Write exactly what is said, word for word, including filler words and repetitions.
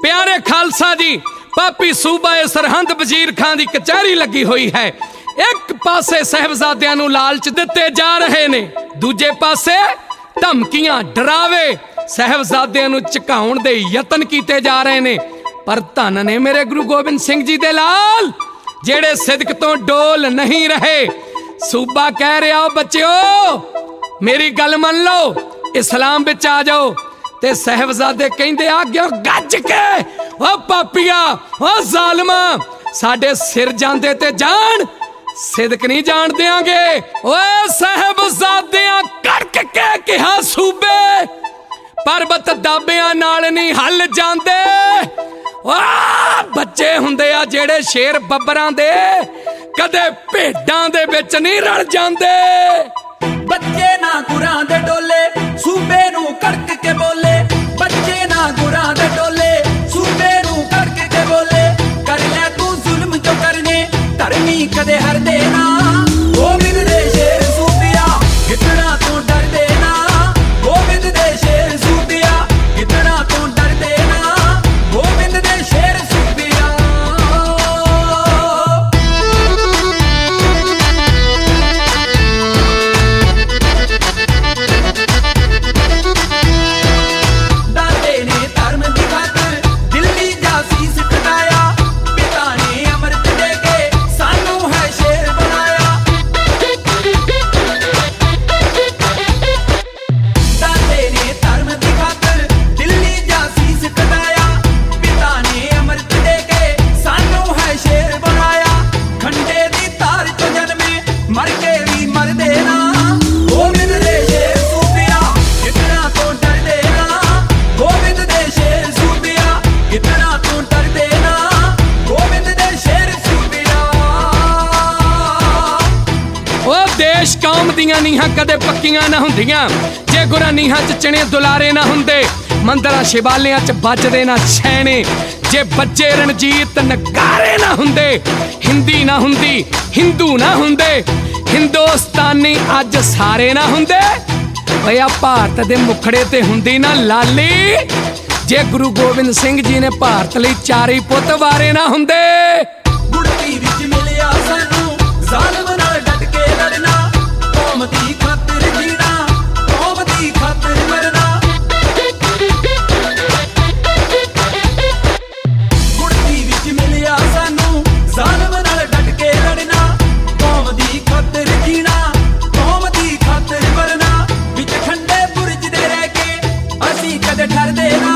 प्यारे खालसा जी, पापी सूबा सरहंद वजीर खान की कचहरी लगी हुई है। एक पासे साहिबजादियां नूं लालच दिते जा रहे ने, दूजे पासे धमकियां डरावे साहिबजादियां नूं झुकाउण दे यतन कीते जा रहे ने। पर धन ने मेरे गुरु गोबिंद सिंह जी दे लाल, जेड़े सिदक तो डोल नहीं रहे। सूबा कह रहा हो बच्चों, मेरी गल मन लो, इस्लाम विच आ जाओ। ते साहिबजादे कहंदे आ गयो गज के, ओ पापिया, ओ जालमा, साडे सिर जांदे ते जान, सिदक नहीं जान देंगे। ओ साहिबजादियां कड़क के कहा सूबे, पर्वत दाबियां नाल नहीं हल जांदे। ओ बच्चे हुंदे आ जेड़े शेर बब्बरां दे, कदे भेडां दे विच नहीं रल जांदे। बच्चे ना गुरां दे डोले, सूबे नू कड़क के बोले। बच्चे ना गुरां दे डोले, सूबे नू कड़क के बोले। कर ले तू जुल्म जो करने, धर्मी कदे हर देना। गोबिंद दे शेर सूबिया, कितना तू डर देना। गोबिंद दे शेर सूबिया, कितना तू डर देना। गोबिंद दे शेर सूबिया। देश कौम दियां नीहां कदे पक्कियां ना हुंदियां, जे गुरा नीहां च चने दुलारे ना हुंदे। मंदरां शिवालियां च बजदे ना छैने, जे बच्चे रणजीत नगारे ना हुंदे। हिंदी ना हुंदी, हिंदू ना हुंदे, हिंदुस्तानी अज सारे ना हुंदे। भैया भारत दे मुखड़े ते हुंदी ना लाली, जे गुरु गोबिंद सिंह जी ने भारत लई चारे पुत वारे ना हुंदे। गुड़ती विच मिलिया सानू ज़ालिम नाल डट के लड़ना। कौम दी खातिर जीना, कौम दी खातिर मरना। गुड़ती विच मिलिया सानू ज़ालिम नाल डट के लड़ना। कौम दी खातिर जीना, कौम दी खातिर मरना। विच ठंडे बुरज दे रह के असीं कदे डरदे ना।